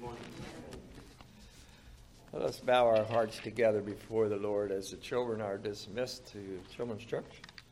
Let us bow our hearts together before the Lord as the children are dismissed to Children's Church.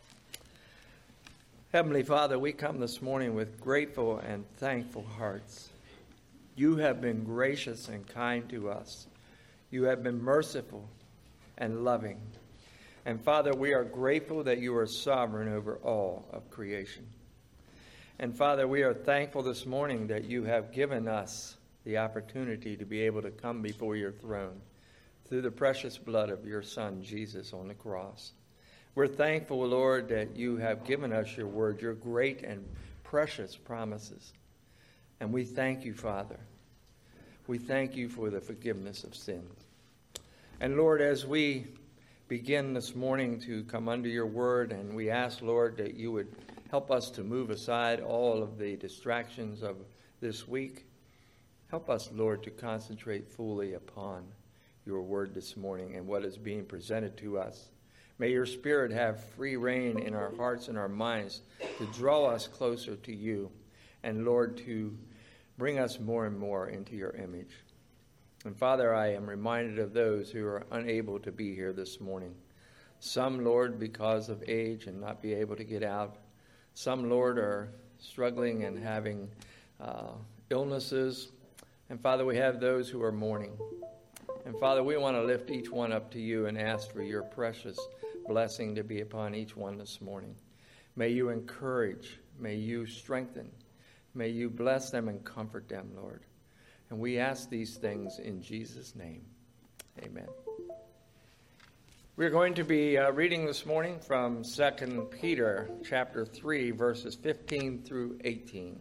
Heavenly Father, we come this morning with grateful and thankful hearts. You have been gracious and kind to us. You have been merciful and loving. And Father, we are grateful that you are sovereign over all of creation. And Father, we are thankful this morning that you have given us the opportunity to be able to come before your throne through the precious blood of your Son, Jesus, on the cross. We're thankful, Lord, that you have given us your word, your great and precious promises. And we thank you, Father. We thank you for the forgiveness of sins. And Lord, as we begin this morning to come under your word, and we ask, Lord, that you would help us to move aside all of the distractions of this week. Help us, Lord, to concentrate fully upon your word this morning and what is being presented to us. May your Spirit have free reign in our hearts and our minds to draw us closer to you and, Lord, to bring us more and more into your image. And Father, I am reminded of those who are unable to be here this morning. Some, Lord, because of age and not be able to get out. Some, Lord, are struggling and having illnesses. And Father, we have those who are mourning. And Father, we want to lift each one up to you and ask for your precious blessing to be upon each one this morning. May you encourage, may you strengthen, may you bless them and comfort them, Lord. And we ask these things in Jesus' name. Amen. We're going to be reading this morning from 2 Peter chapter 3, verses 15 through 18.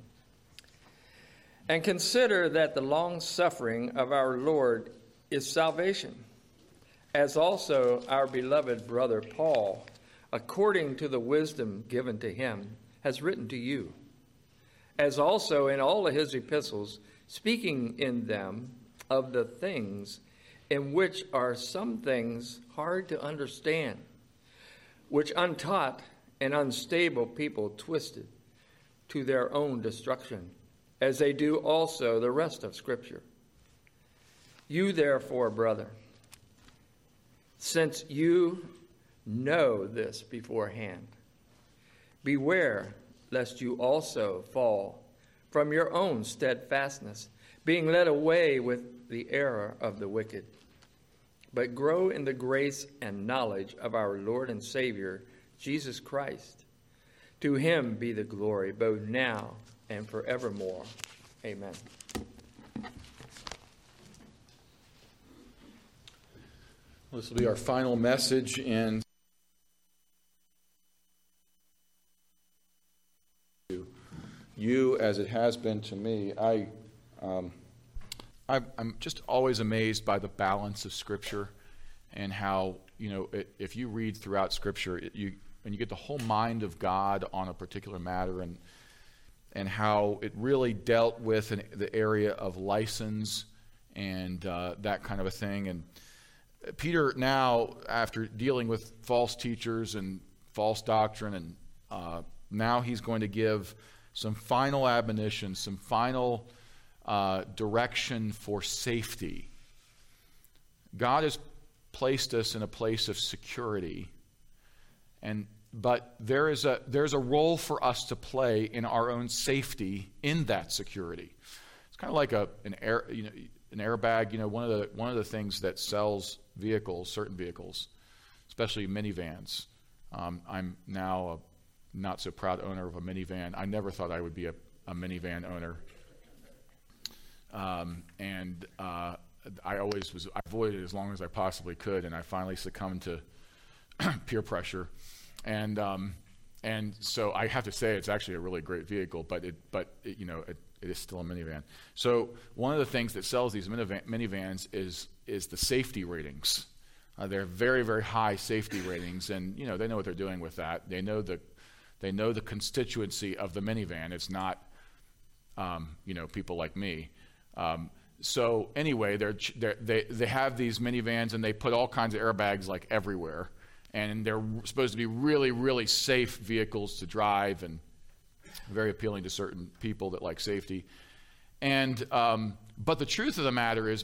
And consider that the long-suffering of our Lord is salvation, as also our beloved brother Paul, according to the wisdom given to him, has written to you, as also in all of his epistles, speaking in them of the things in which are some things hard to understand, which untaught and unstable people twisted to their own destruction, as they do also the rest of Scripture. You therefore, brother, since you know this beforehand, beware lest you also fall from your own steadfastness, being led away with the error of the wicked. But grow in the grace and knowledge of our Lord and Savior, Jesus Christ. To him be the glory, both now and forevermore. Amen. This will be our final message in you as it has been to me. I'm just always amazed by the balance of Scripture and how, if you read throughout Scripture, and you get the whole mind of God on a particular matter, and how it really dealt with the area of license and that kind of a thing. And Peter now, after dealing with false teachers and false doctrine, and now he's going to give some final admonition, some final direction for safety. God has placed us in a place of security, but there's a role for us to play in our own safety in that security. It's kind of like an airbag. One of the things that sells vehicles, certain vehicles, especially minivans. I'm now a not so proud owner of a minivan. I never thought I would be a minivan owner. I avoided it as long as I possibly could, and I finally succumbed to peer pressure. And so I have to say it's actually a really great vehicle, but it is still a minivan. So one of the things that sells these minivans is the safety ratings. They're very, very high safety ratings, and they know what they're doing with that. They know the constituency of the minivan. It's not people like me. So anyway, they have these minivans, and they put all kinds of airbags like everywhere, and they're supposed to be really, really safe vehicles to drive and very appealing to certain people that like safety. And but the truth of the matter is,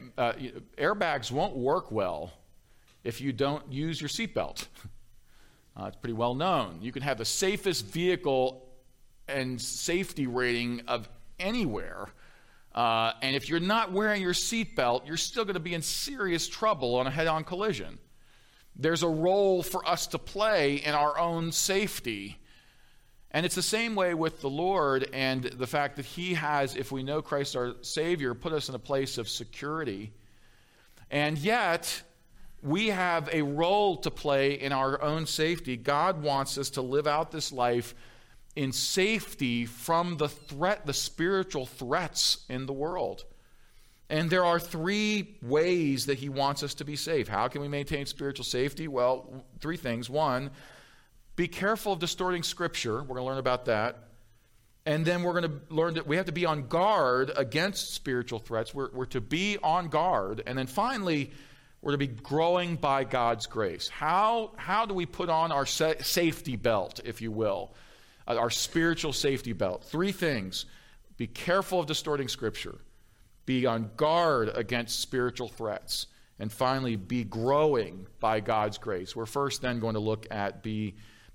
airbags won't work well if you don't use your seatbelt. It's pretty well known. You can have the safest vehicle and safety rating of anywhere, and if you're not wearing your seatbelt, you're still going to be in serious trouble on a head-on collision. There's a role for us to play in our own safety. And it's the same way with the Lord and the fact that he has, if we know Christ our Savior, put us in a place of security. And yet, we have a role to play in our own safety. God wants us to live out this life in safety from the spiritual threats in the world. And there are 3 ways that he wants us to be safe. How can we maintain spiritual safety? Well, 3 things. 1, be careful of distorting Scripture. We're going to learn about that. And then we're going to learn that we have to be on guard against spiritual threats. We're to be on guard. And then finally, we're to be growing by God's grace. How do we put on our safety belt, if you will, our spiritual safety belt? 3 things. Be careful of distorting Scripture. Be on guard against spiritual threats. And finally, be growing by God's grace. We're first then going to look at being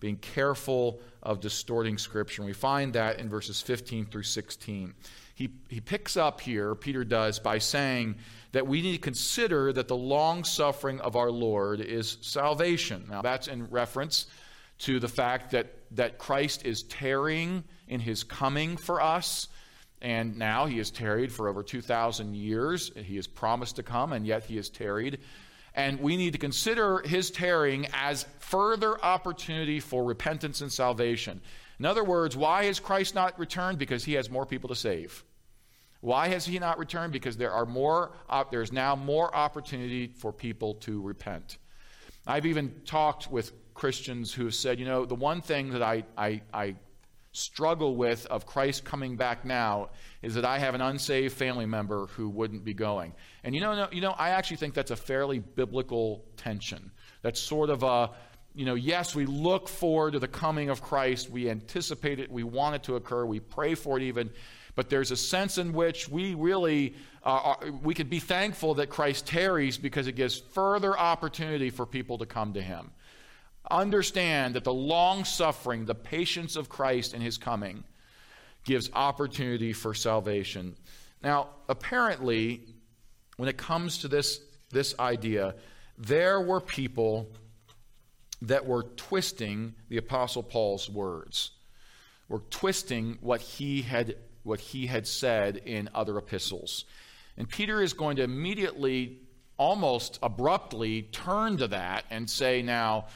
careful of distorting Scripture. And we find that in verses 15 through 16. He picks up here, Peter does, by saying that we need to consider that the long-suffering of our Lord is salvation. Now, that's in reference to the fact that Christ is tarrying in his coming for us. And now he has tarried for over 2,000 years. He has promised to come, and yet he has tarried. And we need to consider his tarrying as further opportunity for repentance and salvation. In other words, why has Christ not returned? Because he has more people to save. Why has he not returned? Because there's now more opportunity for people to repent. I've even talked with Christians who have said, the one thing that I struggle with of Christ coming back now is that I have an unsaved family member who wouldn't be going. And I actually think that's a fairly biblical tension. That's sort of a, yes, we look forward to the coming of Christ. We anticipate it. We want it to occur. We pray for it even. But there's a sense in which we really, we could be thankful that Christ tarries because it gives further opportunity for people to come to him. Understand that the long-suffering, the patience of Christ in his coming gives opportunity for salvation. Now, apparently, when it comes to this idea, there were people that were twisting the Apostle Paul's words, were twisting what he had said in other epistles. And Peter is going to immediately, almost abruptly, turn to that and say, now,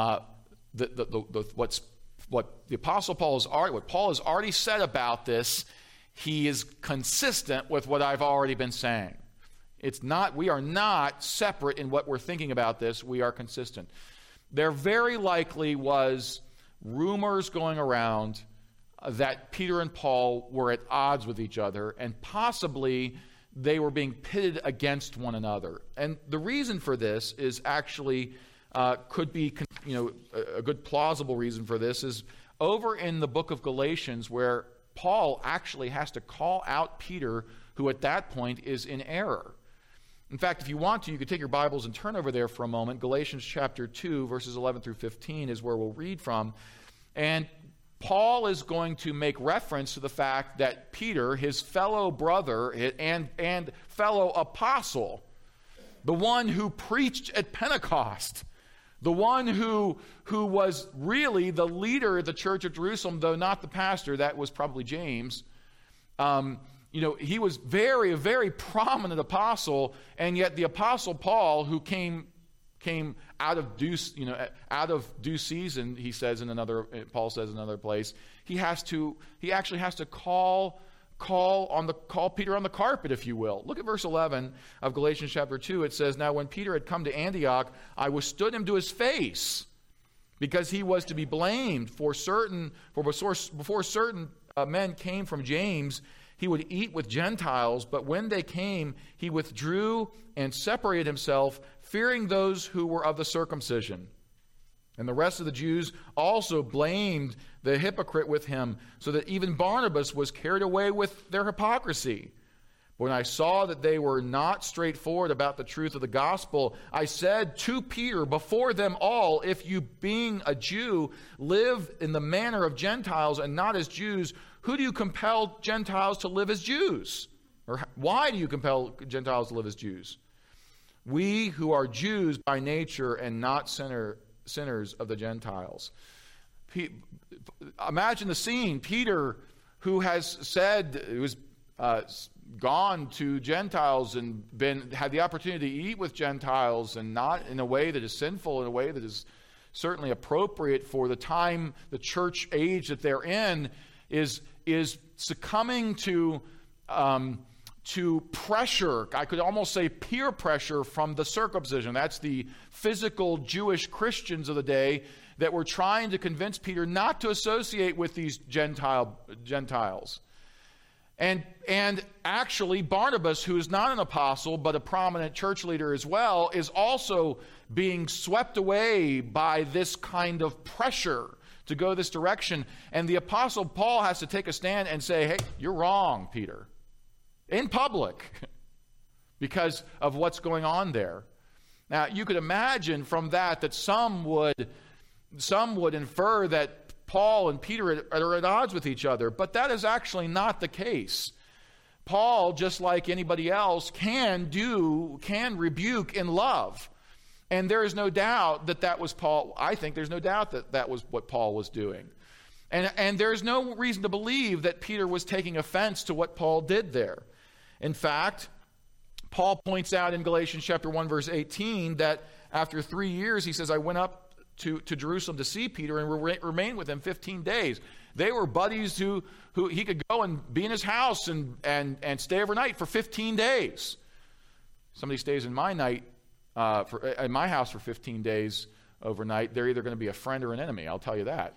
what the Apostle Paul has already said about this, he is consistent with what I've already been saying. We are not separate in what we're thinking about this. We are consistent. There very likely was rumors going around that Peter and Paul were at odds with each other, and possibly they were being pitted against one another. And the reason for this is actually could be, a good plausible reason for this is over in the book of Galatians, where Paul actually has to call out Peter, who at that point is in error. In fact, if you want to, you could take your Bibles and turn over there for a moment. Galatians chapter 2, verses 11 through 15 is where we'll read from. And Paul is going to make reference to the fact that Peter, his fellow brother and fellow apostle, the one who preached at Pentecost, the one who was really the leader of the church of Jerusalem, though not the pastor, that was probably James. He was very, very prominent apostle, and yet the apostle Paul, who came out of due season, Paul says in another place, he actually has to call Peter on the carpet, if you will. Look at verse 11 of Galatians chapter 2. It says, "Now when Peter had come to Antioch, I withstood him to his face, because he was to be blamed. For before certain men came from James, he would eat with Gentiles, but when they came, he withdrew and separated himself, fearing those who were of the circumcision. And the rest of the Jews also blamed the hypocrite with him, so that even Barnabas was carried away with their hypocrisy. But when I saw that they were not straightforward about the truth of the gospel, I said to Peter before them all, if you, being a Jew, live in the manner of Gentiles and not as Jews, who do you compel Gentiles to live as Jews? Or why do you compel Gentiles to live as Jews? We who are Jews by nature and not sinners of the Gentiles. Imagine the scene. Peter, who was gone to Gentiles and had the opportunity to eat with Gentiles, and not in a way that is sinful, in a way that is certainly appropriate for the time, the church age that they're in, is succumbing to pressure. I could almost say peer pressure from the circumcision. That's the physical Jewish Christians of the day that were trying to convince Peter not to associate with these Gentiles. And actually, Barnabas, who is not an apostle but a prominent church leader as well, is also being swept away by this kind of pressure to go this direction. And the apostle Paul has to take a stand and say, hey, you're wrong, Peter, in public, because of what's going on there. Now, you could imagine from that some would infer that Paul and Peter are at odds with each other, but that is actually not the case. Paul, just like anybody else, can rebuke in love. And there is no doubt that was Paul. I think there's no doubt that was what Paul was doing. And there's no reason to believe that Peter was taking offense to what Paul did there. In fact, Paul points out in Galatians chapter 1, verse 18, that after 3 years, he says, I went up to Jerusalem to see Peter and remained with him 15 days. They were buddies who he could go and be in his house and stay overnight for 15 days. Somebody stays in my house for 15 days overnight, they're either going to be a friend or an enemy, I'll tell you that.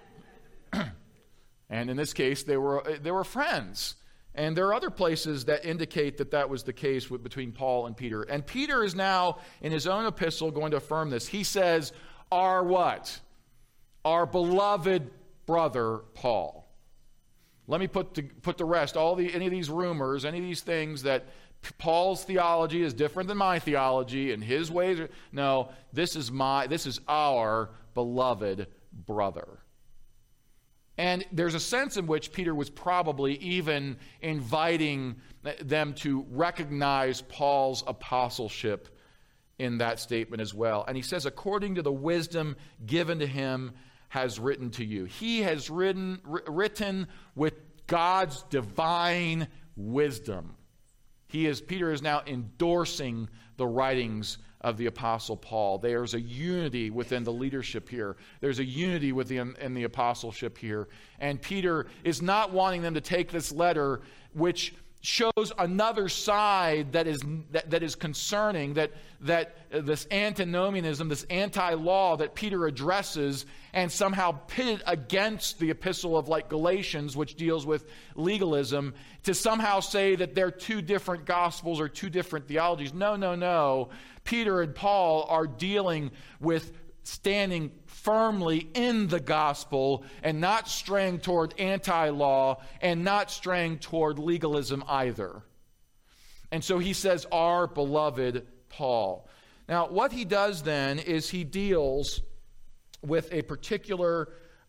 And in this case, they were friends. And there are other places that indicate that was the case between Paul and Peter. And Peter is now, in his own epistle, going to affirm this. He says, our what? Our beloved brother Paul. Let me put to rest any of these rumors, any of these things that Paul's theology is different than my theology and his ways. No, this is our beloved brother. And there's a sense in which Peter was probably even inviting them to recognize Paul's apostleship in that statement as well. And he says, according to the wisdom given to him, has written to you. He has written with God's divine wisdom. Peter is now endorsing the writings of the Apostle Paul. There's a unity within the leadership here. There's a unity in the apostleship here. And Peter is not wanting them to take this letter, which shows another side that is concerning, that this antinomianism, this anti-law that Peter addresses, and somehow pitted against the epistle of like Galatians, which deals with legalism, to somehow say that they're two different gospels or two different theologies. No. Peter and Paul are dealing with standing firmly in the gospel and not straying toward anti-law and not straying toward legalism either. And so he says, our beloved Paul. Now, what he does then is he deals with a particular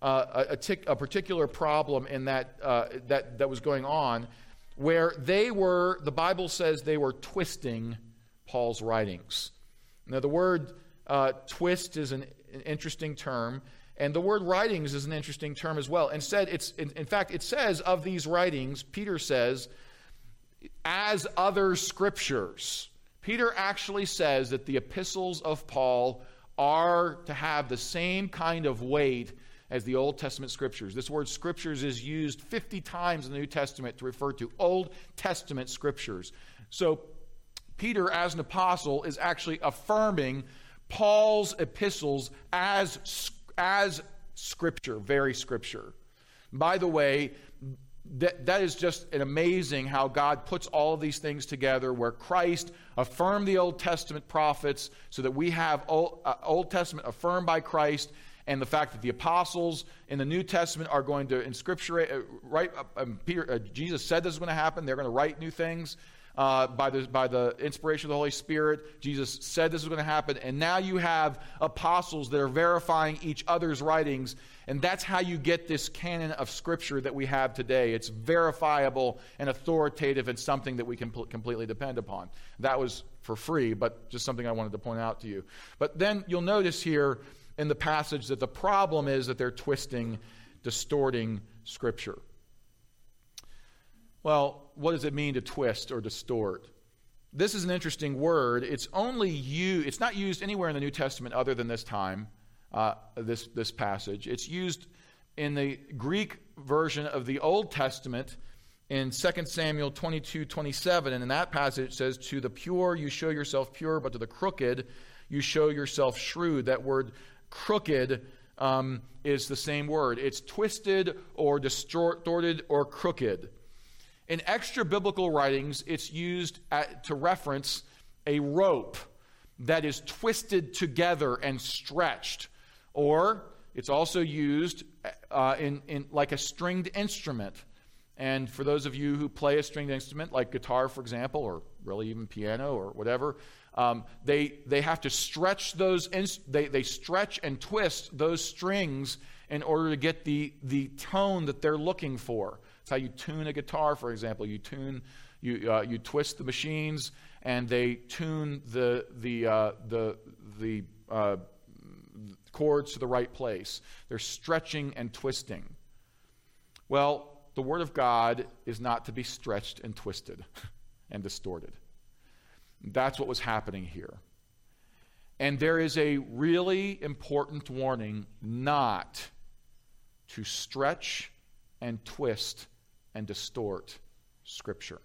problem in that was going on, where the Bible says they were twisting Paul's writings. Now, the word twist is an interesting term, and the word writings is an interesting term as well. In fact, it says of these writings, Peter says, as other scriptures. Peter actually says that the epistles of Paul are to have the same kind of weight as the Old Testament scriptures. This word scriptures is used 50 times in the New Testament to refer to Old Testament scriptures. So Peter, as an apostle, is actually affirming Paul's epistles as scripture, very scripture. By the way, that is just an amazing how God puts all of these things together, where Christ affirmed the Old Testament prophets so that we have Old Testament affirmed by Christ, and the fact that the apostles in the New Testament are going to, in Scripture, Jesus said this is going to happen. They're going to write new things by the inspiration of the Holy Spirit. Jesus said this is going to happen. And now you have apostles that are verifying each other's writings. And that's how you get this canon of Scripture that we have today. It's verifiable and authoritative and something that we can completely depend upon. That was for free, but just something I wanted to point out to you. But then you'll notice here in the passage that the problem is that they're twisting, distorting Scripture. Well, what does it mean to twist or distort? This is an interesting word. It's not used anywhere in the New Testament other than this time, this passage. It's used in the Greek version of the Old Testament in 2 Samuel 22:27. And in that passage it says, "To the pure you show yourself pure, but to the crooked you show yourself shrewd." That word crooked is the same word. It's twisted or distorted or crooked. In extra biblical writings, it's used to reference a rope that is twisted together and stretched. Or it's also used in like a stringed instrument. And for those of you who play a stringed instrument, like guitar, for example, or really even piano or whatever, they have to stretch those. They stretch and twist those strings in order to get the tone that they're looking for. It's how you tune a guitar, for example. You twist the machines, and they tune the chords to the right place. They're stretching and twisting. Well, the Word of God is not to be stretched and twisted and distorted. That's what was happening here. And there is a really important warning not to stretch and twist and distort Scripture.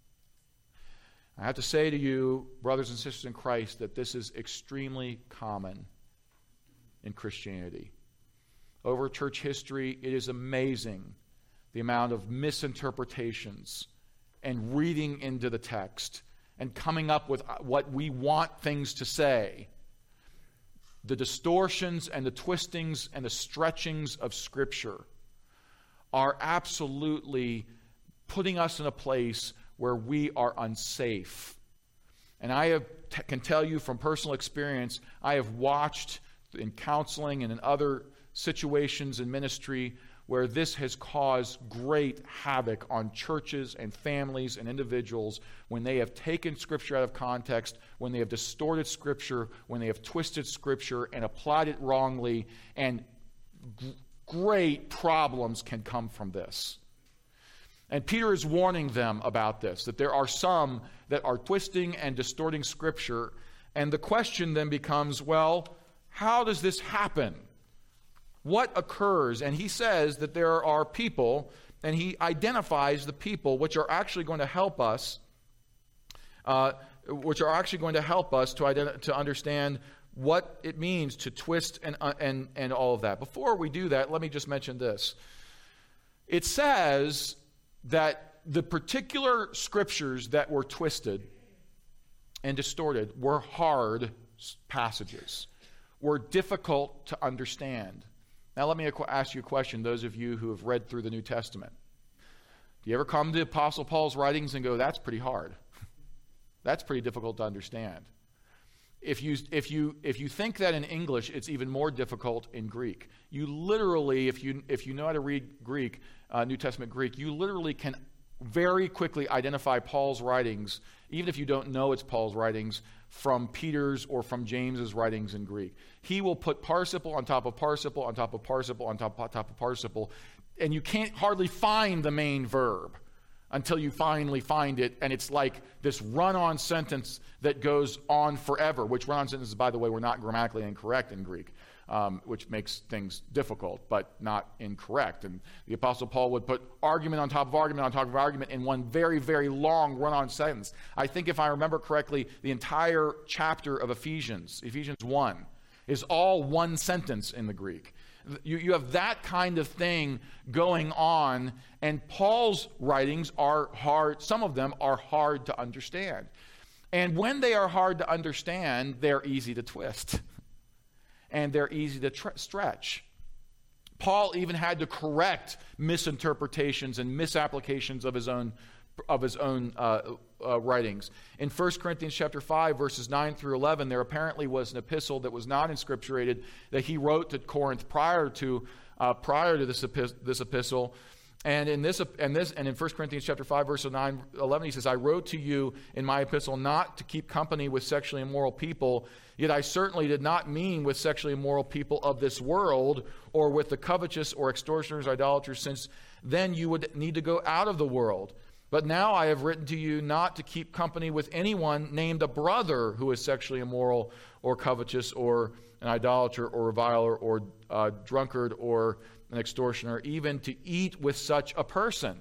I have to say to you, brothers and sisters in Christ, that this is extremely common in Christianity. Over church history, it is amazing the amount of misinterpretations and reading into the text and coming up with what we want things to say. The distortions and the twistings and the stretchings of Scripture are absolutely putting us in a place where we are unsafe. And I can tell you from personal experience, I have watched in counseling and in other situations in ministry where this has caused great havoc on churches and families and individuals when they have taken Scripture out of context, when they have distorted Scripture, when they have twisted Scripture and applied it wrongly, and great problems can come from this. And Peter is warning them about this, that there are some that are twisting and distorting Scripture, and the question then becomes, well, how does this happen? What occurs? And he says that there are people, and he identifies the people which are actually going to help us, to understand what it means to twist and all of that. Before we do that, let me just mention this. It says that the particular Scriptures that were twisted and distorted were hard passages, were difficult to understand. Now let me ask you a question, those of you who have read through the New Testament. Do you ever come to Apostle Paul's writings and go, that's pretty hard? That's pretty difficult to understand. If you think that in English, it's even more difficult in Greek. You literally, if you know how to read Greek, New Testament Greek, you literally can very quickly identify Paul's writings, even if you don't know it's Paul's writings, from Peter's or from James's writings in Greek. He will put participle on top of participle on top of participle on top of participle, and you can't hardly find the main verb until you finally find it, and it's like this run-on sentence that goes on forever, which run-on sentences, by the way, were not grammatically incorrect in Greek, which makes things difficult, but not incorrect. And the Apostle Paul would put argument on top of argument on top of argument in one very, very long run-on sentence. I think if I remember correctly, the entire chapter of Ephesians 1, is all one sentence in the Greek. you have that kind of thing going on, and Paul's writings are hard. Some of them are hard to understand. And when they are hard to understand, they're easy to twist. And they're easy to stretch. Paul even had to correct misinterpretations and misapplications of his own writings. In 1 Corinthians chapter 5, verses 9 through 11, there apparently was an epistle that was not inscripturated that he wrote to Corinth prior to this epistle. And in 1 Corinthians chapter 5, verse 9, 11, he says, I wrote to you in my epistle not to keep company with sexually immoral people, yet I certainly did not mean with sexually immoral people of this world, or with the covetous or extortioners, idolaters, since then you would need to go out of the world. But now I have written to you not to keep company with anyone named a brother who is sexually immoral or covetous or an idolater or reviler or drunkard or an extortioner, even to eat with such a person.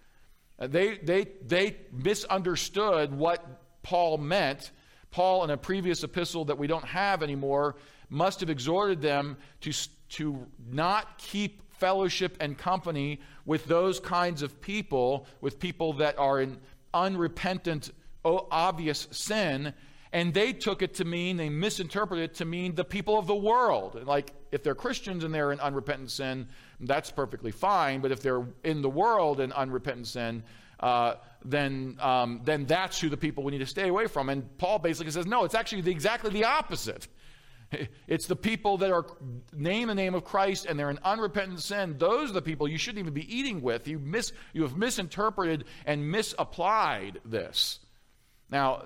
They misunderstood what Paul meant. Paul, in a previous epistle that we don't have anymore, must have exhorted them to not keep fellowship and company with those kinds of people, with people that are in unrepentant, obvious sin. And they took it to mean, they misinterpreted it to mean the people of the world. Like, if they're Christians and they're in unrepentant sin, that's perfectly fine. But if they're in the world in unrepentant sin, then that's who the people we need to stay away from. And Paul basically says, no, it's actually exactly the opposite. It's the people that are name the name of Christ and they're in unrepentant sin. Those are the people you shouldn't even be eating with. You have misinterpreted and misapplied this. Now,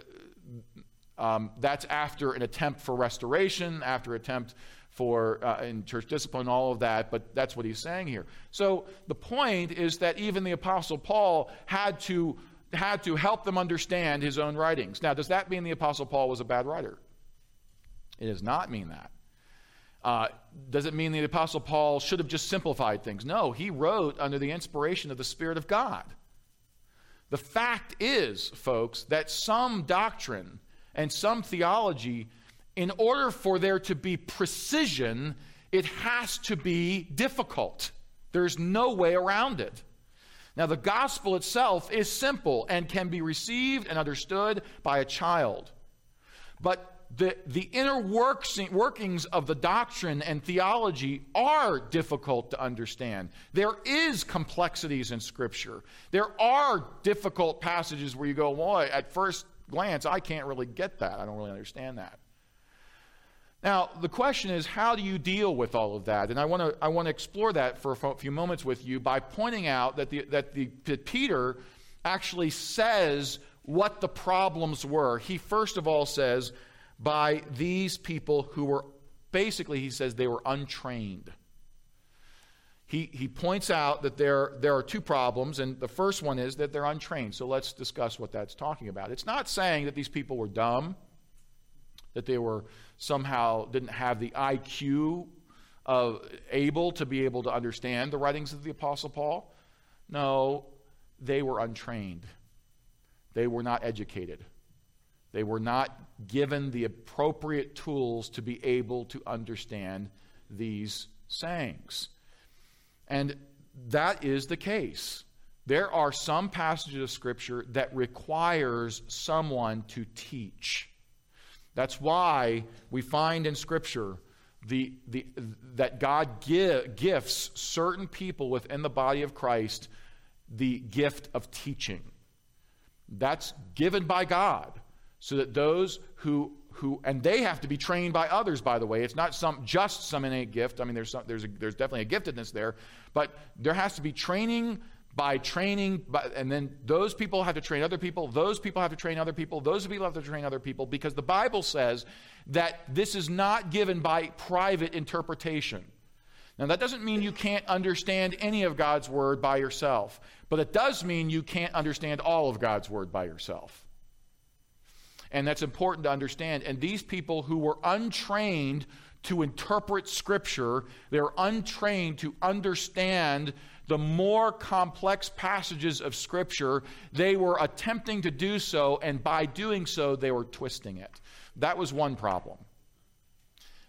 that's after an attempt for restoration, after attempt for in church discipline, all of that, but that's what he's saying here. So the point is that even the Apostle Paul had to help them understand his own writings. Now, does that mean the Apostle Paul was a bad writer? It does not mean that. Does it mean the Apostle Paul should have just simplified things? No, he wrote under the inspiration of the Spirit of God. The fact is, folks, that some doctrine and some theology, in order for there to be precision, it has to be difficult. There's no way around it. Now, the gospel itself is simple and can be received and understood by a child. But the inner workings of the doctrine and theology are difficult to understand. There is complexities in Scripture. There are difficult passages where you go, well, at first glance, I can't really get that. I don't really understand that. Now, the question is, how do you deal with all of that? And I want to explore that for a few moments with you by pointing out that Peter actually says what the problems were. He first of all says, by these people who were, basically he says they were untrained. He points out that there are two problems, and the first one is that they're untrained. So let's discuss what that's talking about. It's not saying that these people were dumb, that they were somehow didn't have the IQ able to understand the writings of the Apostle Paul. No, they were untrained. They were not educated. They were not given the appropriate tools to be able to understand these sayings. And that is the case. There are some passages of Scripture that requires someone to teach. That's why we find in Scripture that God gifts certain people within the body of Christ the gift of teaching. That's given by God, so that those who and they have to be trained by others, by the way. It's not just some innate gift. I mean, there's definitely a giftedness there, but there has to be training, and then those people have to train other people. Those people have to train other people. Those people have to train other people, because the Bible says that this is not given by private interpretation. Now, that doesn't mean you can't understand any of God's word by yourself, but it does mean you can't understand all of God's word by yourself. And that's important to understand. And these people who were untrained to interpret Scripture, they're untrained to understand the more complex passages of Scripture. They were attempting to do so, and by doing so, they were twisting it. That was one problem.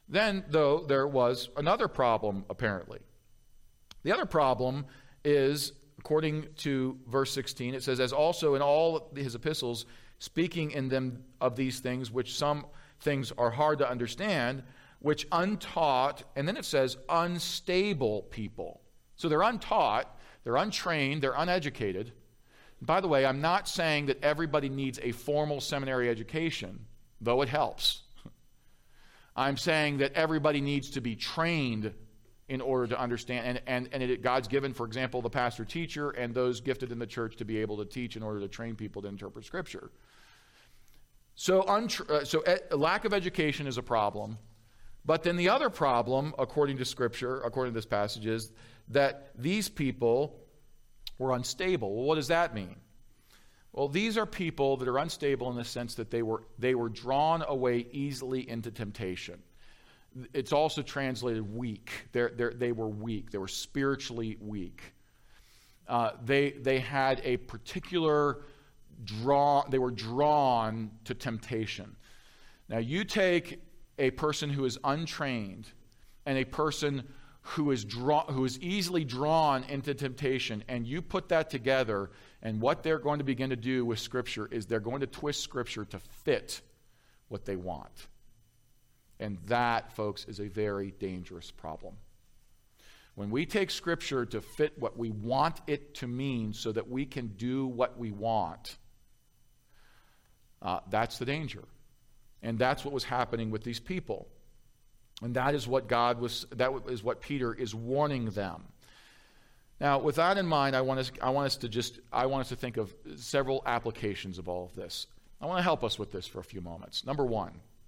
Then, though, there was another problem, apparently. The other problem is, according to verse 16, it says, as also in all his epistles, speaking in them of these things, which some things are hard to understand, which untaught, and then it says unstable people. So they're untaught, they're untrained, they're uneducated. By the way, I'm not saying that everybody needs a formal seminary education, though it helps. I'm saying that everybody needs to be trained in order to understand, and God's given, for example, the pastor-teacher and those gifted in the church to be able to teach in order to train people to interpret Scripture. So lack of education is a problem. But then the other problem, according to Scripture, according to this passage, is that these people were unstable. Well, what does that mean? Well, these are people that are unstable in the sense that they were drawn away easily into temptation. It's also translated weak. They were weak. They were spiritually weak. They had a particular they were drawn to temptation. Now, you take a person who is untrained and a person who is easily drawn into temptation, and you put that together, and what they're going to begin to do with Scripture is they're going to twist Scripture to fit what they want. And that, folks, is a very dangerous problem. When we take Scripture to fit what we want it to mean so that we can do what we want, that's the danger. And that's what was happening with these people. And that is what what Peter is warning them. Now, with that in mind, I want us to think of several applications of all of this. I want to help us with this for a few moments. Number one,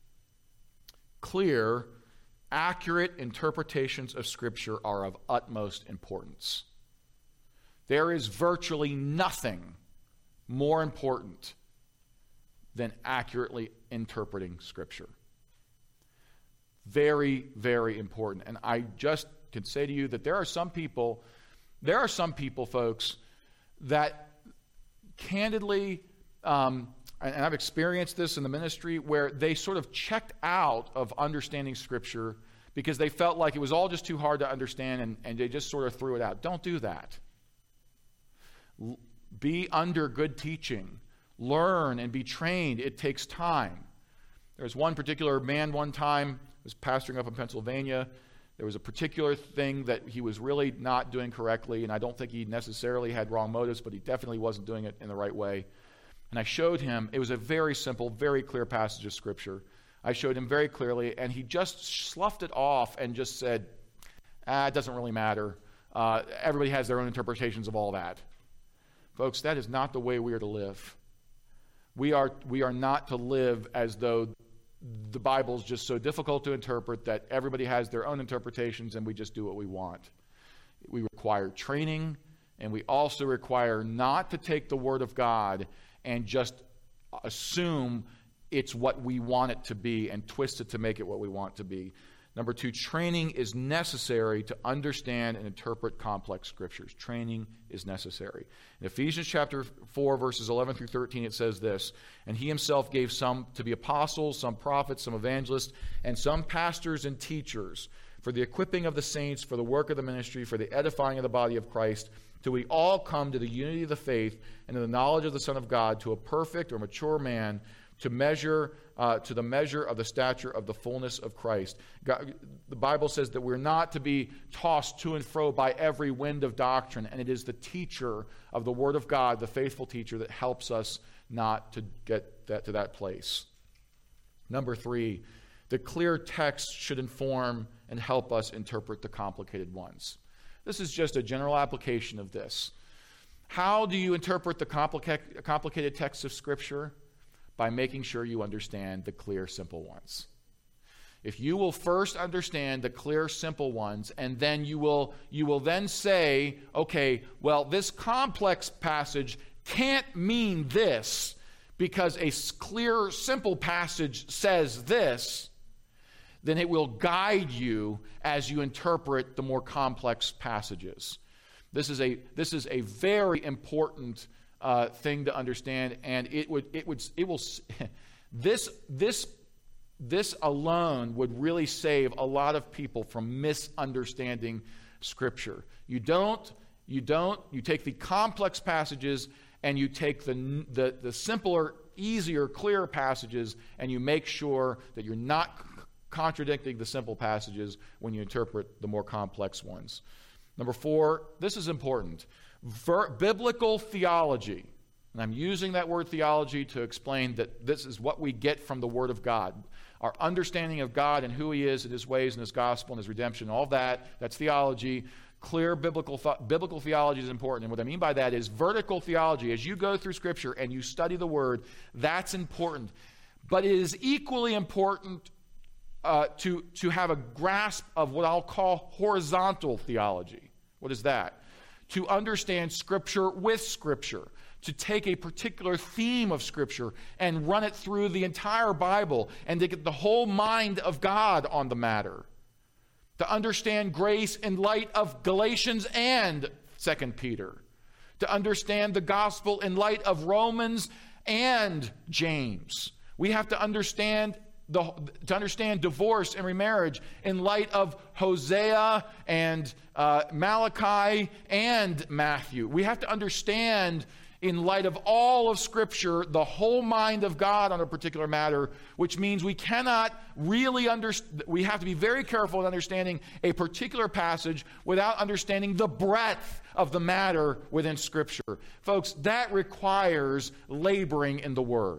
clear, accurate interpretations of Scripture are of utmost importance. There is virtually nothing more important than accurately interpreting Scripture. Very, very important. And I just can say to you that there are some people, folks, that candidly, and I've experienced this in the ministry, where they sort of checked out of understanding Scripture because they felt like it was all just too hard to understand, and they just sort of threw it out. Don't do that. Be under good teaching. Learn and be trained. It takes time. There was one particular man one time, was pastoring up in Pennsylvania. There was a particular thing that he was really not doing correctly, and I don't think he necessarily had wrong motives, but he definitely wasn't doing it in the right way. And I showed him, it was a very simple, very clear passage of Scripture. I showed him very clearly, and he just sloughed it off and just said, it doesn't really matter. Everybody has their own interpretations of all that. Folks, that is not the way we are to live. We are not to live as though the Bible is just so difficult to interpret that everybody has their own interpretations and we just do what we want. We require training, and we also require not to take the Word of God and just assume it's what we want it to be and twist it to make it what we want it to be. Number two, training is necessary to understand and interpret complex Scriptures. Training is necessary. In Ephesians chapter 4, verses 11 through 13, it says this, "And he himself gave some to be apostles, some prophets, some evangelists, and some pastors and teachers, for the equipping of the saints, for the work of the ministry, for the edifying of the body of Christ, till we all come to the unity of the faith and to the knowledge of the Son of God, to a perfect or mature man, to the measure of the stature of the fullness of Christ." God, the Bible says that we're not to be tossed to and fro by every wind of doctrine, and it is the teacher of the Word of God, the faithful teacher, that helps us not to get to that place. Number three, the clear text should inform and help us interpret the complicated ones. This is just a general application of this. How do you interpret the complicated texts of Scripture? By making sure you understand the clear, simple ones. If you will first understand the clear, simple ones, and then you will then say, okay, well, this complex passage can't mean this because a clear, simple passage says this, then it will guide you as you interpret the more complex passages. This is a very important thing to understand, and this this alone would really save a lot of people from misunderstanding Scripture. You take the complex passages and you take the simpler, easier, clearer passages, and you make sure that you're not contradicting the simple passages when you interpret the more complex ones. Number 4, this is important. Biblical theology. And I'm using that word theology to explain that this is what we get from the Word of God. Our understanding of God and who He is and His ways and His gospel and His redemption, all that's theology. Clear biblical theology is important. And what I mean by that is vertical theology. As you go through Scripture and you study the Word, that's important. But it is equally important to have a grasp of what I'll call horizontal theology. What is that? To understand Scripture with Scripture. To take a particular theme of Scripture and run it through the entire Bible and to get the whole mind of God on the matter. To understand grace in light of Galatians and 2 Peter. To understand the gospel in light of Romans and James. We have to understand divorce and remarriage in light of Hosea and Malachi and Matthew. We have to understand in light of all of Scripture, the whole mind of God on a particular matter, which means we cannot really we have to be very careful in understanding a particular passage without understanding the breadth of the matter within Scripture. Folks, that requires laboring in the Word.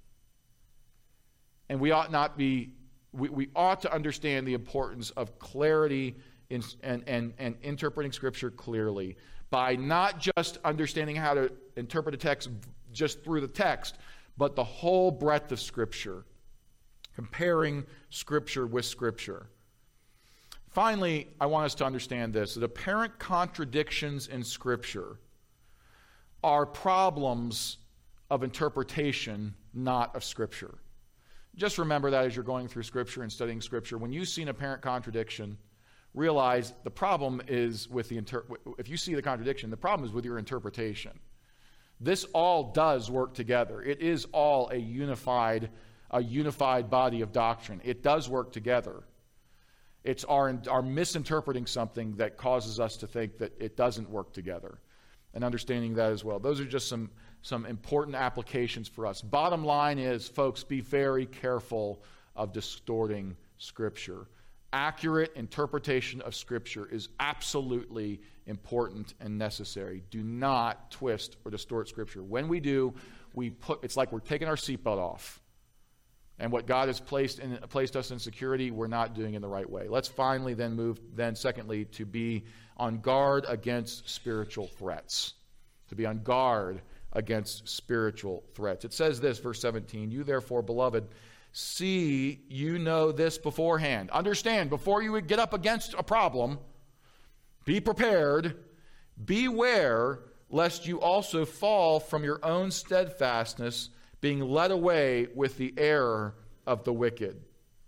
And we ought to understand the importance of clarity and interpreting Scripture clearly, by not just understanding how to interpret a text just through the text, but the whole breadth of Scripture, comparing Scripture with Scripture. Finally, I want us to understand this, that apparent contradictions in Scripture are problems of interpretation, not of Scripture. Just remember that as you're going through Scripture and studying Scripture. When you see an apparent contradiction, realize the problem is with if you see the contradiction, the problem is with your interpretation. This all does work together. It is all a unified body of doctrine. It does work together. It's our misinterpreting something that causes us to think that it doesn't work together, and understanding that as well. Those are just some important applications for us. Bottom line is, folks, be very careful of distorting Scripture. Accurate interpretation of Scripture is absolutely important and necessary. Do not twist or distort Scripture. When we do, it's like we're taking our seatbelt off. And what God has placed us in security, we're not doing in the right way. Let's finally then move, secondly, to be on guard against spiritual threats. To be on guard against spiritual threats. It says this, verse 17, "You therefore, beloved, see you know this beforehand." Understand, before you would get up against a problem, be prepared, beware, lest you also fall from your own steadfastness, being led away with the error of the wicked.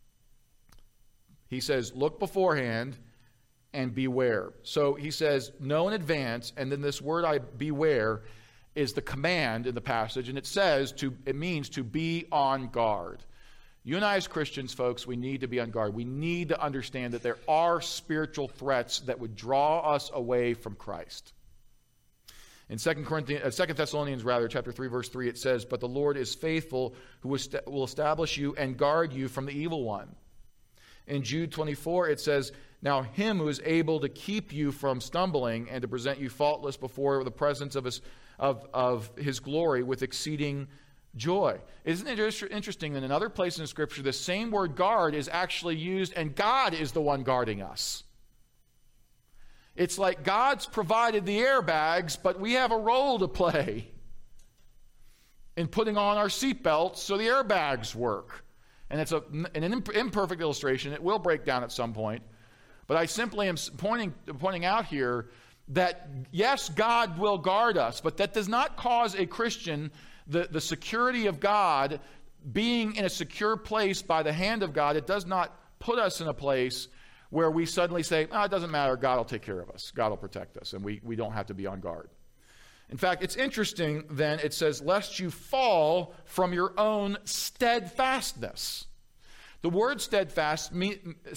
He says, look beforehand and beware. So he says, know in advance, and then this word beware is the command in the passage, and it means to be on guard. You and I as Christians, folks, we need to be on guard. We need to understand that there are spiritual threats that would draw us away from Christ. In 2 Thessalonians, chapter 3, verse 3, it says, "But the Lord is faithful, who will establish you and guard you from the evil one." In Jude 24, it says, "Now him who is able to keep you from stumbling and to present you faultless before the presence of his glory with exceeding joy." Isn't it interesting that in other places in Scripture, the same word guard is actually used, and God is the one guarding us. It's like God's provided the airbags, but we have a role to play in putting on our seatbelts so the airbags work. And it's an imperfect illustration. It will break down at some point. But I simply am pointing out here that, yes, God will guard us, but that does not cause a Christian, the security of God, being in a secure place by the hand of God, it does not put us in a place where we suddenly say, it doesn't matter, God will take care of us. God will protect us, and we don't have to be on guard. In fact, it's interesting, then, it says, lest you fall from your own steadfastness. The word steadfastness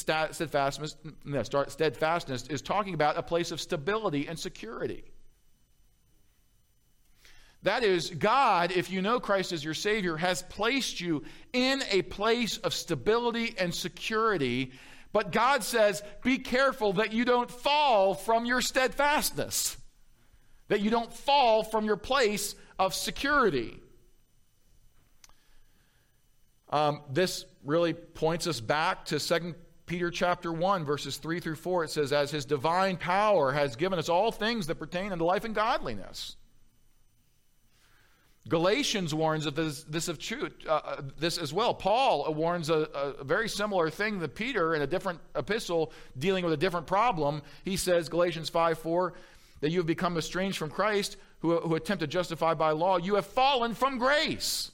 is talking about a place of stability and security. That is, God, if you know Christ as your Savior, has placed you in a place of stability and security. But God says, be careful that you don't fall from your steadfastness, that you don't fall from your place of security. This really points us back to 2 Peter chapter 1, verses 3 through 4. It says, as his divine power has given us all things that pertain unto life and godliness. Galatians warns of this as well. Paul warns a very similar thing to Peter in a different epistle dealing with a different problem. He says, Galatians 5:4, that you have become estranged from Christ, who attempt to justify by law. You have fallen from grace.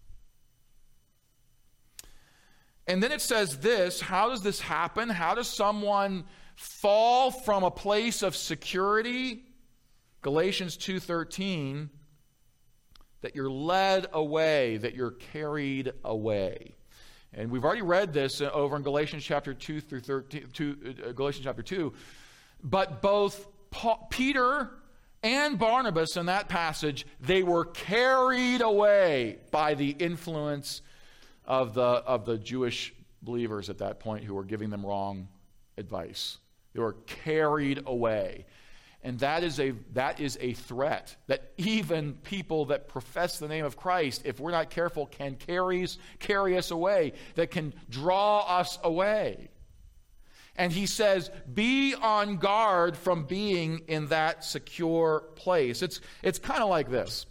And then it says this, how does this happen? How does someone fall from a place of security? Galatians 2:13, that you're led away, that you're carried away. And we've already read this over in Galatians chapter 2 through 13, Galatians chapter 2. But both Peter and Barnabas in that passage, they were carried away by the influence of the Jewish believers at that point who were giving them wrong advice. They were carried away. And that is a threat that even people that profess the name of Christ, if we're not careful, can carry us away, that can draw us away. And he says, be on guard from being in that secure place. It's kind of like this.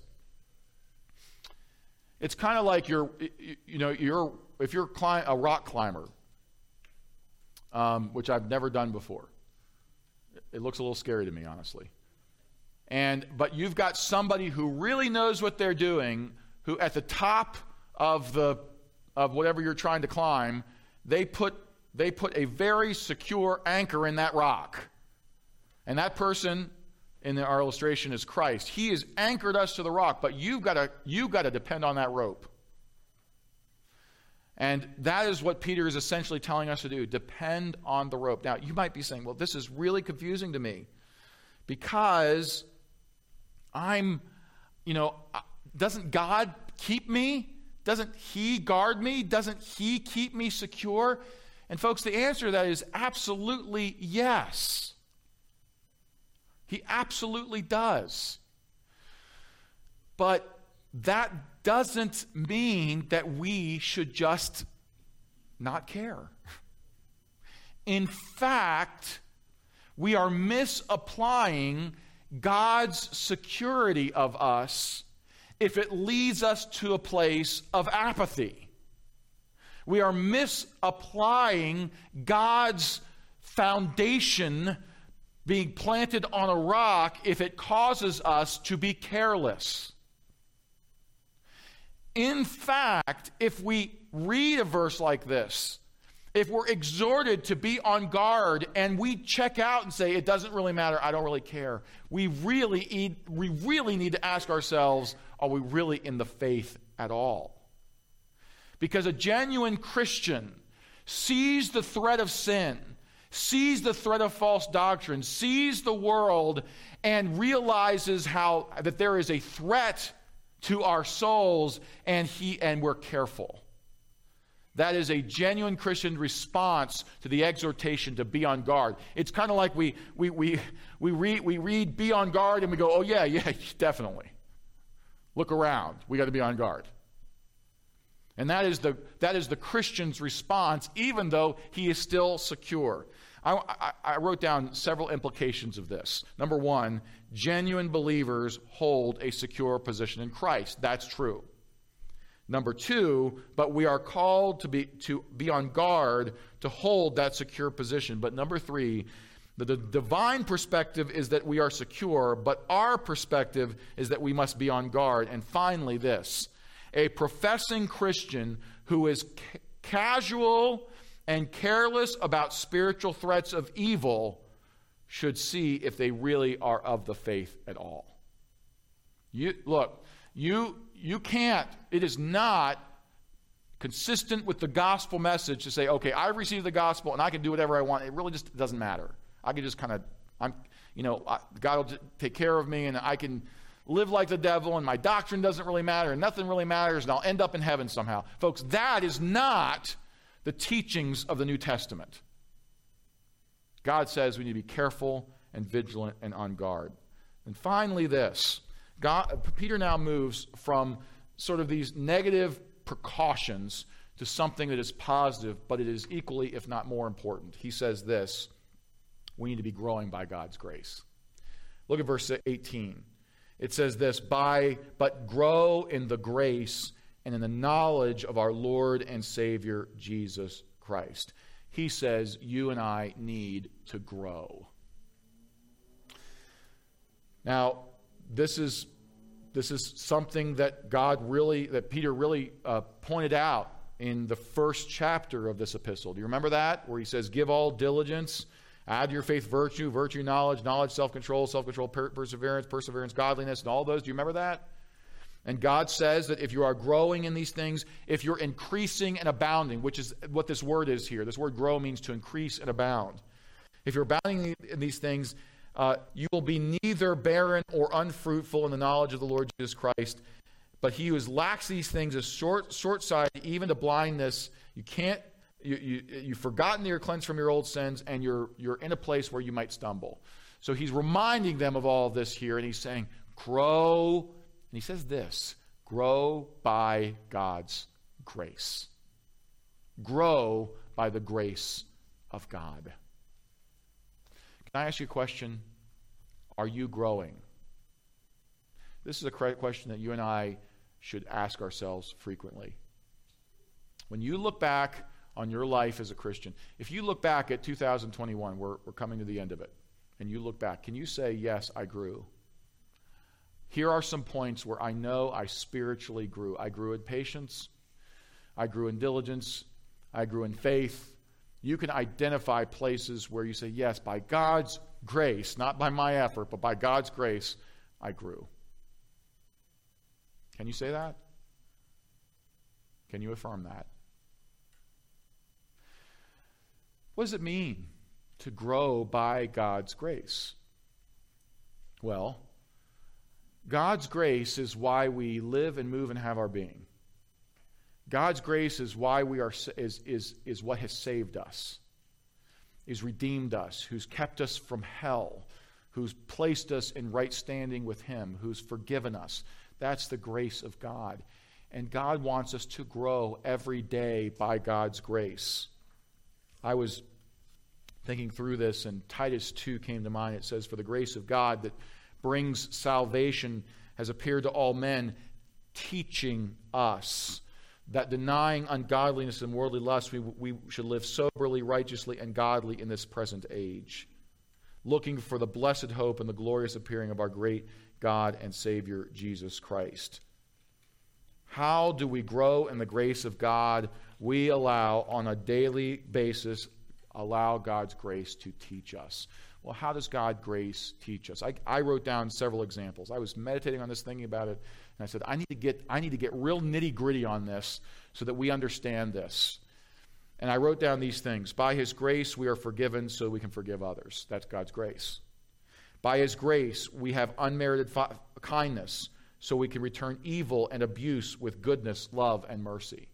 It's kind of like if you're a rock climber, which I've never done before. It looks a little scary to me, honestly. But you've got somebody who really knows what they're doing, who at the top of whatever you're trying to climb, they put a very secure anchor in that rock. And that person in our illustration is Christ. He has anchored us to the rock, but you've got to depend on that rope. And that is what Peter is essentially telling us to do. Depend on the rope. Now, you might be saying, well, this is really confusing to me because doesn't God keep me? Doesn't he guard me? Doesn't he keep me secure? And folks, the answer to that is absolutely yes. He absolutely does. But that doesn't mean that we should just not care. In fact, we are misapplying God's security of us if it leads us to a place of apathy. We are misapplying God's foundation being planted on a rock if it causes us to be careless. In fact, if we read a verse like this, if we're exhorted to be on guard and we check out and say, it doesn't really matter, I don't really care, we really need to ask ourselves, are we really in the faith at all? Because a genuine Christian sees the threat of sin, sees the threat of false doctrine, sees the world, and realizes that there is a threat to our souls, and we're careful. That is a genuine Christian response to the exhortation to be on guard. It's kind of like we read be on guard and we go, oh yeah, definitely. Look around. We got to be on guard. And that is the Christian's response, even though he is still secure. I wrote down several implications of this. Number one, genuine believers hold a secure position in Christ. That's true. Number two, but we are called to be on guard to hold that secure position. But number three, the divine perspective is that we are secure, but our perspective is that we must be on guard. And finally, this. A professing Christian who is casual and careless about spiritual threats of evil should see if they really are of the faith at all. You can't, it is not consistent with the gospel message to say, okay, I received the gospel and I can do whatever I want. It really just doesn't matter. I can just kind of, God will take care of me and I can live like the devil and my doctrine doesn't really matter and nothing really matters and I'll end up in heaven somehow. Folks, that is not the teachings of the New Testament. God says we need to be careful and vigilant and on guard. And finally this, Peter now moves from sort of these negative precautions to something that is positive, but it is equally, if not more important. He says this, we need to be growing by God's grace. Look at verse 18. It says this, but grow in the grace and in the knowledge of our Lord and Savior, Jesus Christ. He says you and I need to grow. Now, this is something that Peter really pointed out in the first chapter of this epistle. Do you remember that? Where he says, give all diligence, add to your faith virtue, virtue knowledge, knowledge self-control, self-control perseverance, perseverance godliness, and all those. Do you remember that? And God says that if you are growing in these things, if you're increasing and abounding, which is what this word is here. This word grow means to increase and abound. If you're abounding in these things, you will be neither barren or unfruitful in the knowledge of the Lord Jesus Christ. But he who lacks these things is short-sighted, even to blindness. You've forgotten that you're cleansed from your old sins, and you're in a place where you might stumble. So he's reminding them of all this here, and he's saying, grow. And he says this, grow by God's grace. Grow by the grace of God. Can I ask you a question? Are you growing? This is a question that you and I should ask ourselves frequently. When you look back on your life as a Christian, if you look back at 2021, we're coming to the end of it, and you look back, can you say, yes, I grew? Here are some points where I know I spiritually grew. I grew in patience. I grew in diligence. I grew in faith. You can identify places where you say, yes, by God's grace, not by my effort, but by God's grace, I grew. Can you say that? Can you affirm that? What does it mean to grow by God's grace? Well, God's grace is why we live and move and have our being. God's grace is why we are is what has saved us, is redeemed us, who's kept us from hell, who's placed us in right standing with Him, who's forgiven us. That's the grace of God. And God wants us to grow every day by God's grace. I was thinking through this, and Titus 2 came to mind. It says, for the grace of God that brings salvation has appeared to all men, teaching us that denying ungodliness and worldly lust, we should live soberly, righteously, and godly in this present age, looking for the blessed hope and the glorious appearing of our great God and Savior, Jesus Christ. How do we grow in the grace of God? We allow, on a daily basis, allow God's grace to teach us. Well, how does God's grace teach us? I wrote down several examples. I was meditating on this, thinking about it, and I said, I need to get real nitty-gritty on this so that we understand this. And I wrote down these things. By His grace, we are forgiven so we can forgive others. That's God's grace. By His grace, we have unmerited kindness so we can return evil and abuse with goodness, love, and mercy.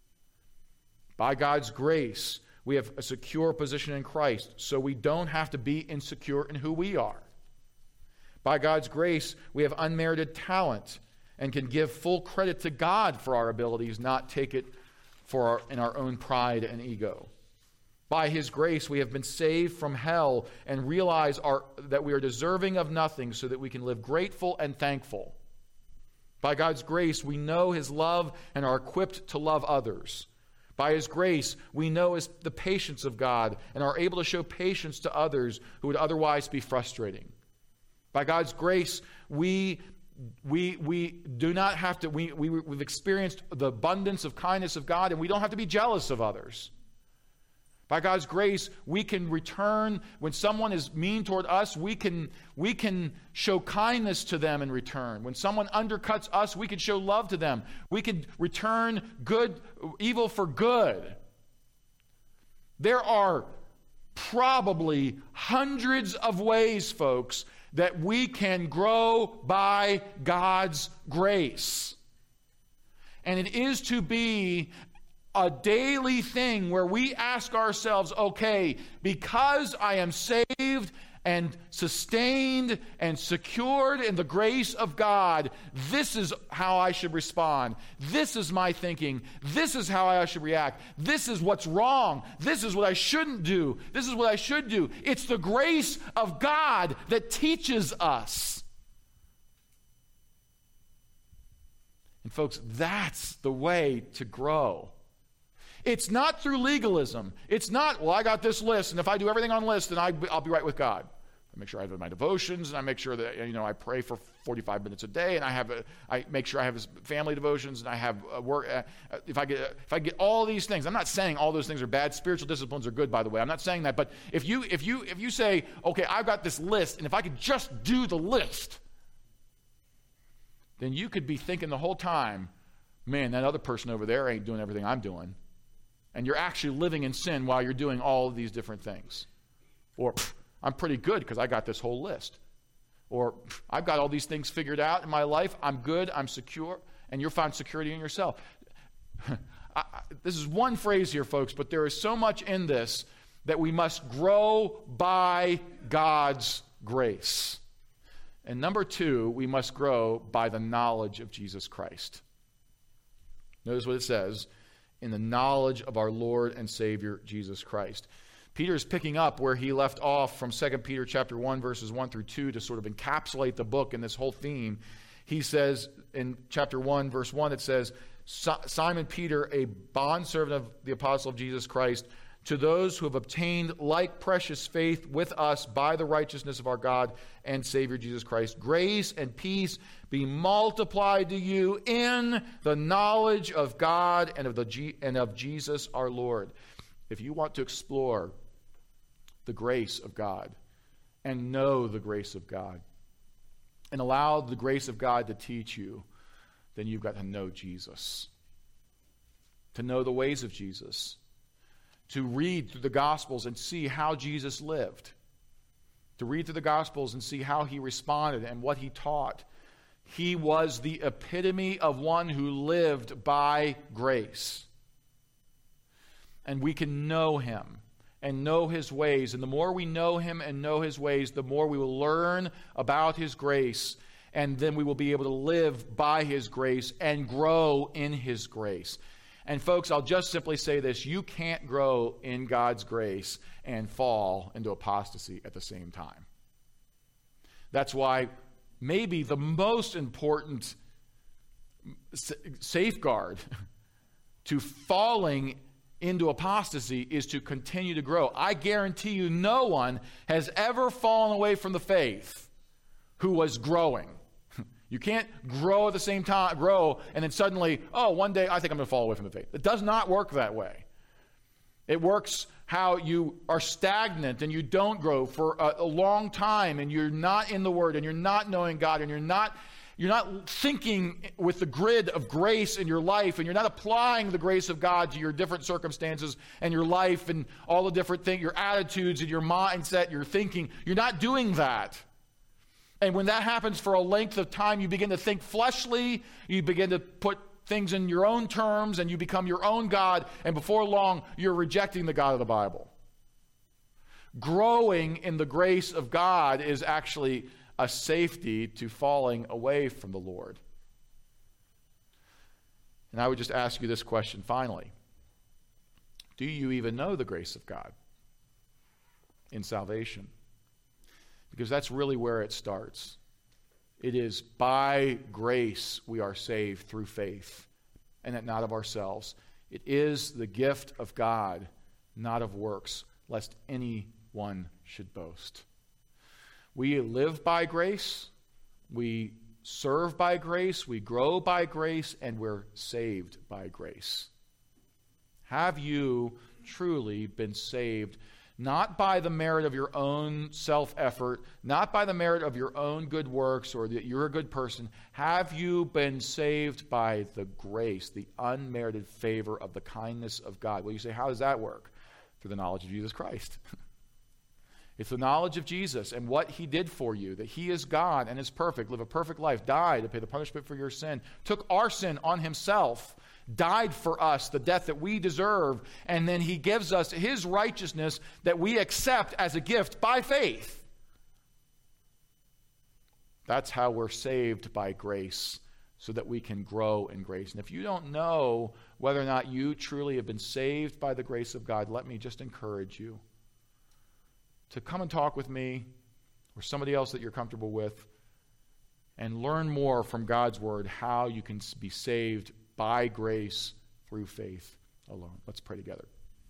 By God's grace, we have a secure position in Christ, so we don't have to be insecure in who we are. By God's grace, we have unmerited talent and can give full credit to God for our abilities, not take it in our own pride and ego. By His grace, we have been saved from hell and realize that we are deserving of nothing so that we can live grateful and thankful. By God's grace, we know His love and are equipped to love others. By His grace, we know the patience of God and are able to show patience to others who would otherwise be frustrating. By God's grace, we do not have to, we've experienced the abundance of kindness of God, and we don't have to be jealous of others. By God's grace, we can return. When someone is mean toward us, we can show kindness to them in return. When someone undercuts us, we can show love to them. We can return evil for good. There are probably hundreds of ways, folks, that we can grow by God's grace. And it is to be a daily thing where we ask ourselves, okay, because I am saved and sustained and secured in the grace of God, this is how I should respond. This is my thinking. This is how I should react. This is what's wrong. This is what I shouldn't do. This is what I should do. It's the grace of God that teaches us. And folks, that's the way to grow. It's not through legalism. It's not, well, I got this list, and if I do everything on the list, then I'll be right with God. I make sure I have my devotions, and I make sure that I pray for 45 minutes a day, and I make sure I have his family devotions, and I have work. If I get all these things, I'm not saying all those things are bad. Spiritual disciplines are good, by the way. I'm not saying that. But if you say, okay, I've got this list, and if I could just do the list, then you could be thinking the whole time, man, that other person over there ain't doing everything I'm doing. And you're actually living in sin while you're doing all of these different things. Or, I'm pretty good because I got this whole list. Or, I've got all these things figured out in my life. I'm good. I'm secure. And you'll find security in yourself. This is one phrase here, folks, but there is so much in this that we must grow by God's grace. And number 2, we must grow by the knowledge of Jesus Christ. Notice what it says. In the knowledge of our Lord and Savior, Jesus Christ. Peter is picking up where he left off from 2 Peter chapter 1, verses 1 through 2 to sort of encapsulate the book in this whole theme. He says in chapter 1, verse 1, it says, Simon Peter, a bondservant of the apostle of Jesus Christ, to those who have obtained like precious faith with us by the righteousness of our God and Savior Jesus Christ, grace and peace be multiplied to you in the knowledge of God and of Jesus our Lord. If you want to explore the grace of God and know the grace of God and allow the grace of God to teach you, then you've got to know Jesus, to know the ways of Jesus, to read through the Gospels and see how Jesus lived, to read through the Gospels and see how he responded and what he taught. He was the epitome of one who lived by grace. And we can know him and know his ways. And the more we know him and know his ways, the more we will learn about his grace. And then we will be able to live by his grace and grow in his grace. And folks, I'll just simply say this. You can't grow in God's grace and fall into apostasy at the same time. That's why maybe the most important safeguard to falling into apostasy is to continue to grow. I guarantee you no one has ever fallen away from the faith who was growing. You can't grow at the same time, grow, and then suddenly, one day I think I'm going to fall away from the faith. It does not work that way. It works how you are stagnant and you don't grow for a long time, and you're not in the Word, and you're not knowing God, and you're not thinking with the grid of grace in your life, and you're not applying the grace of God to your different circumstances and your life and all the different things, your attitudes and your mindset, your thinking. You're not doing that. And when that happens for a length of time, you begin to think fleshly, you begin to put things in your own terms, and you become your own God, and before long, you're rejecting the God of the Bible. Growing in the grace of God is actually a safety to falling away from the Lord. And I would just ask you this question finally. Do you even know the grace of God in salvation? Because that's really where it starts. It is by grace we are saved through faith, and that not of ourselves. It is the gift of God, not of works, lest anyone should boast. We live by grace, we serve by grace, we grow by grace, and we're saved by grace. Have you truly been saved, not by the merit of your own self-effort, not by the merit of your own good works or that you're a good person? Have you been saved by the grace, the unmerited favor of the kindness of God? Well, you say, how does that work? Through the knowledge of Jesus Christ. It's the knowledge of Jesus and what he did for you, that he is God and is perfect, lived a perfect life, died to pay the punishment for your sin, took our sin on himself, died for us, the death that we deserve, and then he gives us his righteousness that we accept as a gift by faith. That's how we're saved by grace, so that we can grow in grace. And if you don't know whether or not you truly have been saved by the grace of God, let me just encourage you to come and talk with me or somebody else that you're comfortable with and learn more from God's word how you can be saved by grace through faith alone. Let's pray together.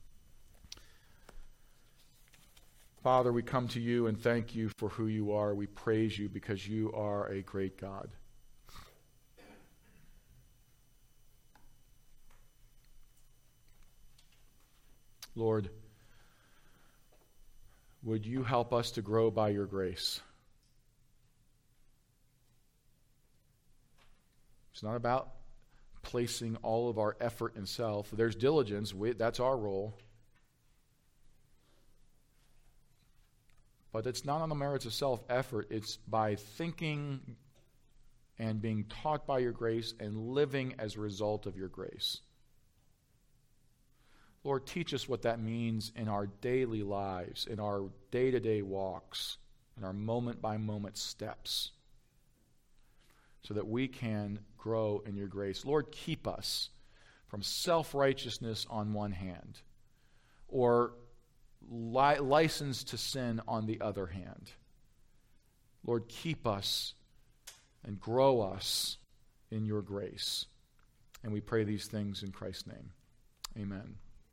Father, we come to you and thank you for who you are. We praise you because you are a great God. Lord, would you help us to grow by your grace? It's not about placing all of our effort in self. There's diligence. That's our role. But it's not on the merits of self-effort. It's by thinking and being taught by your grace and living as a result of your grace. Lord, teach us what that means in our daily lives, in our day-to-day walks, in our moment-by-moment steps, so that we can grow in your grace. Lord, keep us from self-righteousness on one hand, or license to sin on the other hand. Lord, keep us and grow us in your grace. And we pray these things in Christ's name. Amen.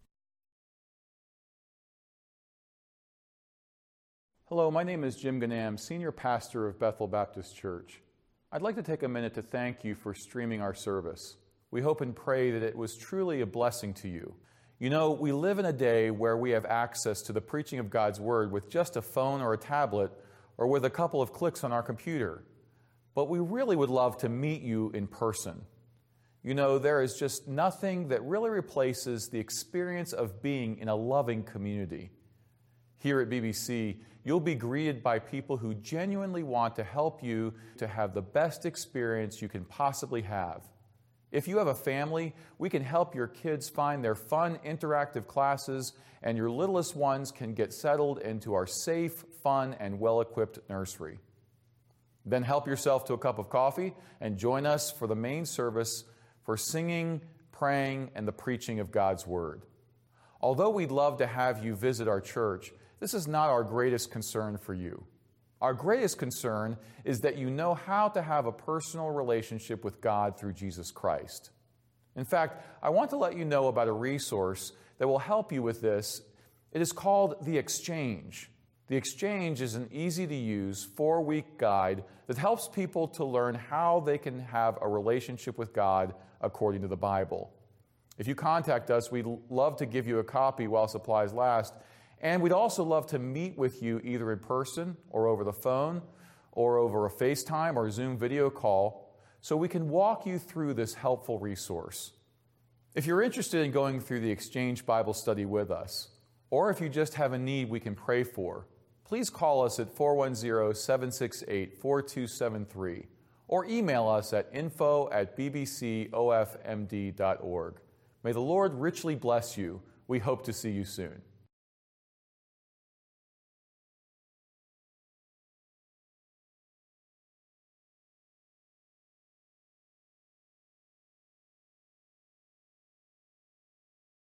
Hello, my name is Jim Ganam, Senior Pastor of Bethel Baptist Church. I'd like to take a minute to thank you for streaming our service. We hope and pray that it was truly a blessing to you. You know, we live in a day where we have access to the preaching of God's Word with just a phone or a tablet or with a couple of clicks on our computer. But we really would love to meet you in person. You know, there is just nothing that really replaces the experience of being in a loving community. Here at BBC, you'll be greeted by people who genuinely want to help you to have the best experience you can possibly have. If you have a family, we can help your kids find their fun, interactive classes, and your littlest ones can get settled into our safe, fun, and well-equipped nursery. Then help yourself to a cup of coffee and join us for the main service for singing, praying, and the preaching of God's Word. Although we'd love to have you visit our church, this is not our greatest concern for you. Our greatest concern is that you know how to have a personal relationship with God through Jesus Christ. In fact, I want to let you know about a resource that will help you with this. It is called The Exchange. The Exchange is an easy-to-use 4-week guide that helps people to learn how they can have a relationship with God according to the Bible. If you contact us, we'd love to give you a copy while supplies last. And we'd also love to meet with you either in person or over the phone or over a FaceTime or Zoom video call so we can walk you through this helpful resource. If you're interested in going through the Exchange Bible study with us, or if you just have a need we can pray for, please call us at 410-768-4273 or email us at info@bbcofmd.org. May the Lord richly bless you. We hope to see you soon.